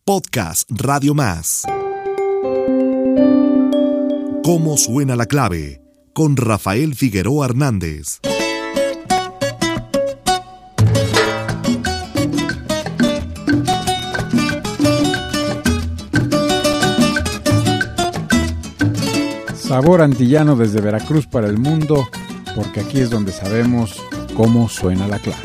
Podcast Radio Más. ¿Cómo suena la clave? Con Rafael Figueroa Hernández. Sabor antillano desde Veracruz para el mundo, porque aquí es donde sabemos cómo suena la clave.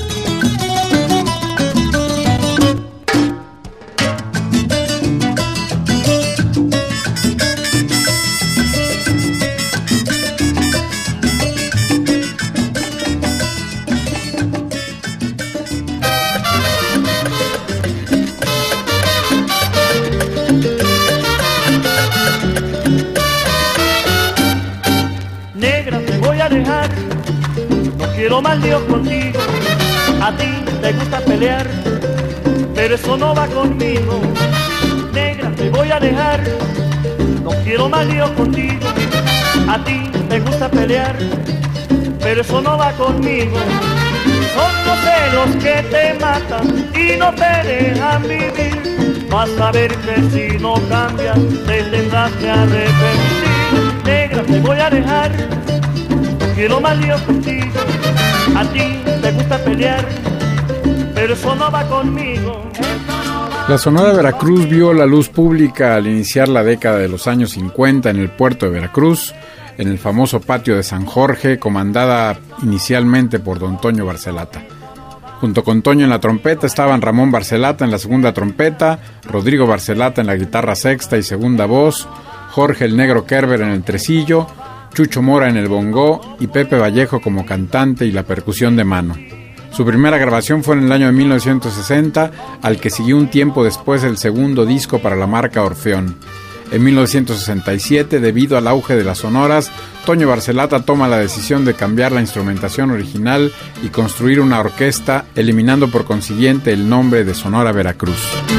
Quiero más líos contigo, a ti te gusta pelear, pero eso no va conmigo. Negra, te voy a dejar, no quiero más líos contigo, a ti te gusta pelear, pero eso no va conmigo. Son los celos que te matan y no te dejan vivir, vas a ver que si no cambias te tendrás que arrepentir. Negra, te voy a dejar, no quiero más líos contigo, a ti te gusta pelear, pero eso no va conmigo. La Sonora Veracruz vio la luz pública al iniciar la década de los años 50 en el puerto de Veracruz, en el famoso patio de San Jorge, comandada inicialmente por don Toño Barcelata. Junto con Toño en la trompeta estaban Ramón Barcelata en la segunda trompeta, Rodrigo Barcelata en la guitarra sexta y segunda voz, Jorge el Negro Kerber en el tresillo, Chucho Mora en el bongó y Pepe Vallejo como cantante y la percusión de mano. Su primera grabación fue en el año de 1960, al que siguió un tiempo después el segundo disco para la marca Orfeón. En 1967, debido al auge de las sonoras, Toño Barcelata toma la decisión de cambiar la instrumentación original y construir una orquesta, eliminando por consiguiente el nombre de Sonora Veracruz.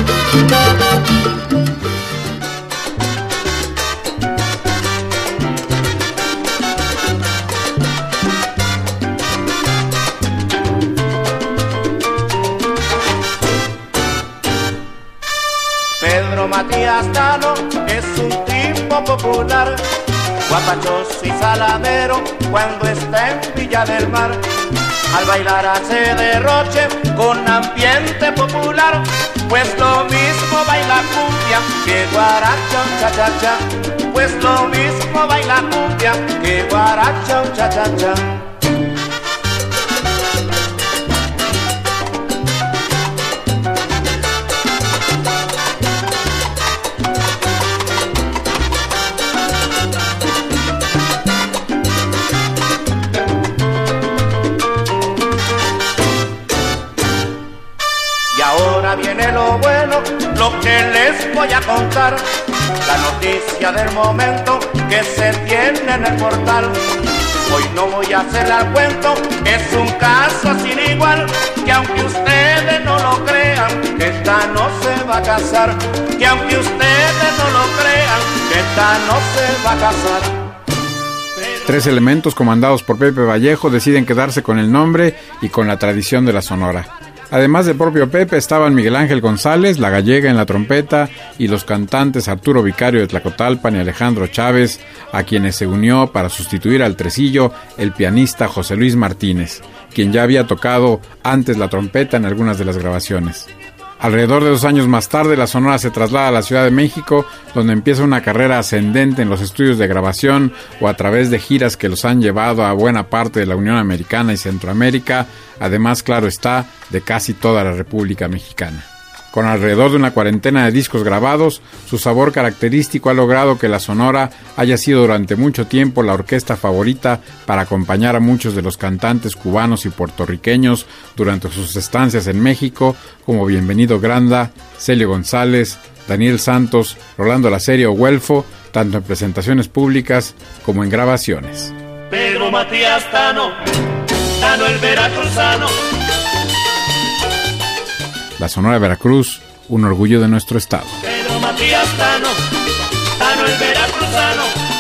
Matías Cano es un tipo popular, guapachoso y salamero cuando está en Villa del Mar. Al bailar hace derroche con ambiente popular, pues lo mismo baila cumbia que guaracha cha-cha-cha, pues lo mismo baila cumbia que guaracha cha-cha-cha. Viene lo bueno, lo que les voy a contar, la noticia del momento que se tiene en el portal. Hoy no voy a hacer al cuento, es un caso sin igual, que aunque ustedes no lo crean, que esta no se va a casar, que aunque ustedes no lo crean, que esta no se va a casar. Tres elementos comandados por Pepe Vallejo deciden quedarse con el nombre y con la tradición de la Sonora. Además del propio Pepe estaban Miguel Ángel González, La Gallega en la trompeta y los cantantes Arturo Vicario de Tlacotalpan y Alejandro Chávez, a quienes se unió para sustituir al tresillo el pianista José Luis Martínez, quien ya había tocado antes la trompeta en algunas de las grabaciones. Alrededor de 2 años más tarde, la Sonora se traslada a la Ciudad de México, donde empieza una carrera ascendente en los estudios de grabación o a través de giras que los han llevado a buena parte de la Unión Americana y Centroamérica, además, claro está, de casi toda la República Mexicana. Con alrededor de una 40 de discos grabados, su sabor característico ha logrado que la Sonora haya sido durante mucho tiempo la orquesta favorita para acompañar a muchos de los cantantes cubanos y puertorriqueños durante sus estancias en México, como Bienvenido Granda, Celio González, Daniel Santos, Rolando La Serie o Güelfo, tanto en presentaciones públicas como en grabaciones. Pedro Matías Cano, Cano el veracruzano. La Sonora Veracruz, un orgullo de nuestro estado. Pedro Matías Cano, Cano el veracruzano.